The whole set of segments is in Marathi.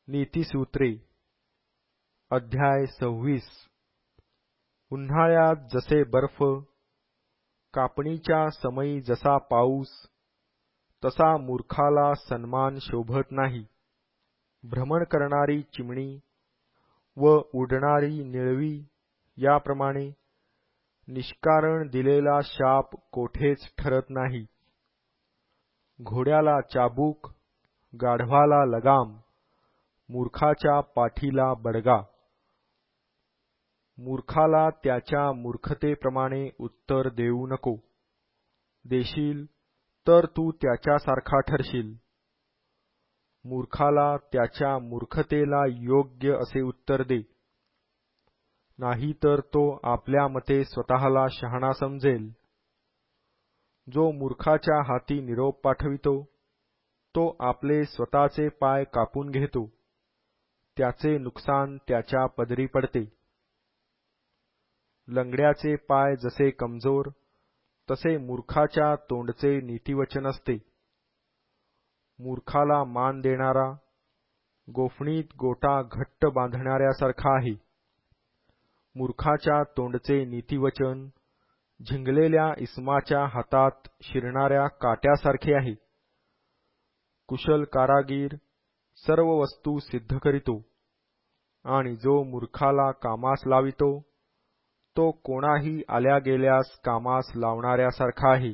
नीतिसूत्रे अध्याय 26 उन्हाळ्यात जसे बर्फ, कापणीच्या समयी जसा पाऊस, तसा मूर्खाला सन्मान शोभत नाही. भ्रमण करणारी चिमणी व उडणारी निळवी याप्रमाणे निष्कारण दिलेला शाप कोठेच ठरत नाही. घोड्याला चाबूक, गाढवाला लगाम, मूर्खाच्या पाठीला बडगा. मूर्खाला त्याच्या मूर्खतेप्रमाणे उत्तर देऊ नको. देशील तर तू त्याच्यासारखा ठरशील. मूर्खाला त्याच्या मूर्खतेला योग्य असे उत्तर दे. नाही तर तो आपल्या मते स्वतःला शहाणा समजेल. जो मूर्खाच्या हाती निरोप पाठवितो, तो आपले स्वतःचे पाय कापून घेतो. त्याचे नुकसान त्याच्या पदरी पडते. लंगड्याचे पाय जसे कमजोर, तसे मूर्खाच्या तोंडचे नीतिवचन असते. मूर्खाला मान देणारा गोफणीत गोटा घट्ट बांधणाऱ्यासारखा आहे. मूर्खाच्या तोंडचे नीतिवचन झिंगलेल्या इसमाच्या हातात शिरणाऱ्या काट्यासारखे आहे. कुशल कारागीर सर्व वस्तू सिद्ध करीतो, आणि जो मूर्खाला कामास लावितो, तो कोणाही आल्या गेल्यास कामास लावणाऱ्यासारखा आहे.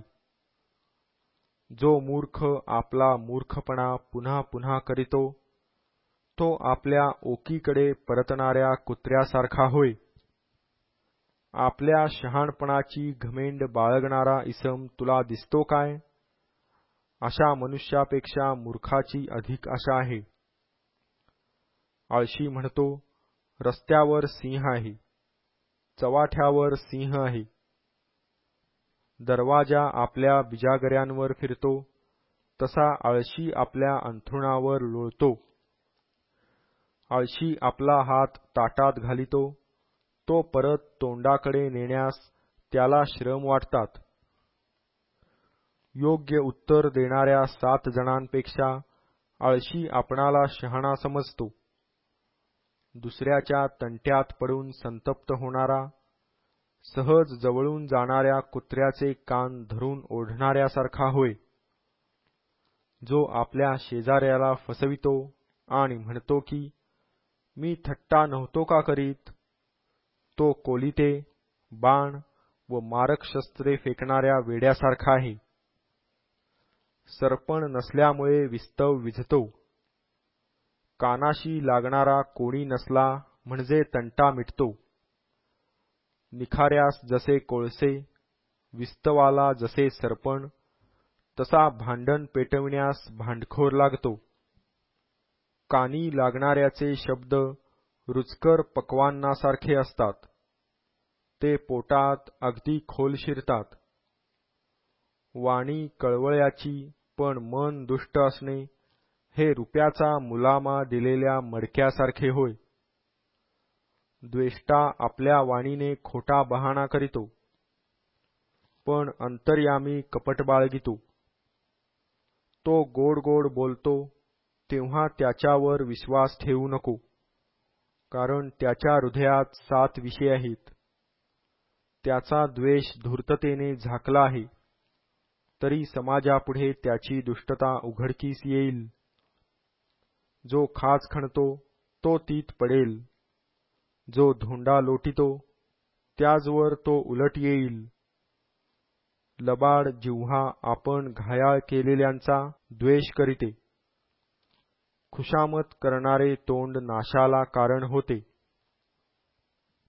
जो मूर्ख आपला मूर्खपणा पुन्हा पुन्हा करीतो, तो आपल्या ओकीकडे परतणाऱ्या कुत्र्यासारखा होय. आपल्या शहाणपणाची घमेंड बाळगणारा इसम तुला दिसतो काय? अशा मनुष्यापेक्षा मूर्खाची अधिक आशा आहे. आळशी म्हणतो, रस्त्यावर सिंह आहे, चव्हाट्यावर सिंह आहे. दरवाजा आपल्या बिजागऱ्यांवर फिरतो, तसा आळशी आपल्या अंथरुणावर लोळतो. आळशी आपला हात ताटात घालितो, तो परत तोंडाकडे नेण्यास त्याला श्रम वाटतात. योग्य उत्तर देणाऱ्या 7 जणांपेक्षा आळशी आपणाला शहाणा समजतो. दुसऱ्याच्या तंट्यात पडून संतप्त होणारा, सहज जवळून जाणाऱ्या कुत्र्याचे कान धरून ओढणाऱ्यासारखा होय. जो आपल्या शेजाऱ्याला फसवितो आणि म्हणतो की मी थट्टा नव्हतो का करीत, तो कोलिते, बाण व मारक शस्त्रे फेकणाऱ्या वेड्यासारखा आहे. सरपण नसल्यामुळे विस्तव विझतो. कानाशी लागणारा कोणी नसला म्हणजे तंटा मिटतो. निखाऱ्यास जसे कोळसे, विस्तवाला जसे सरपण, तसा भांडण पेटविण्यास भांडखोर लागतो. कानी लागणाऱ्याचे शब्द रुचकर पक्वान्नासारखे असतात. ते पोटात अगदी खोल शिरतात. वाणी कळवळ्याची पण मन दुष्ट असणे हे रुपयाचा मुलामा दिलेल्या मडक्यासारखे होय. द्वेष्टा आपल्या वाणीने खोटा बहाणा करीतो, पण अंतर्यामी कपट बाळगितो. तो गोड गोड बोलतो, तेव्हा त्याच्यावर विश्वास ठेवू नको, कारण त्याच्या हृदयात 7 विषय आहेत. त्याचा द्वेष धूर्ततेने झाकला आहे, तरी समाजापुढे त्याची दुष्टता उघडकीस येईल. जो खाच खणतो, तो तीत पडेल. जो धोंडा लोटितो, त्याजवर तो उलट येईल. लबाड जिव्हा आपण घायाळ केलेल्यांचा द्वेष करीते. खुशामत करणारे तोंड नाशाला कारण होते.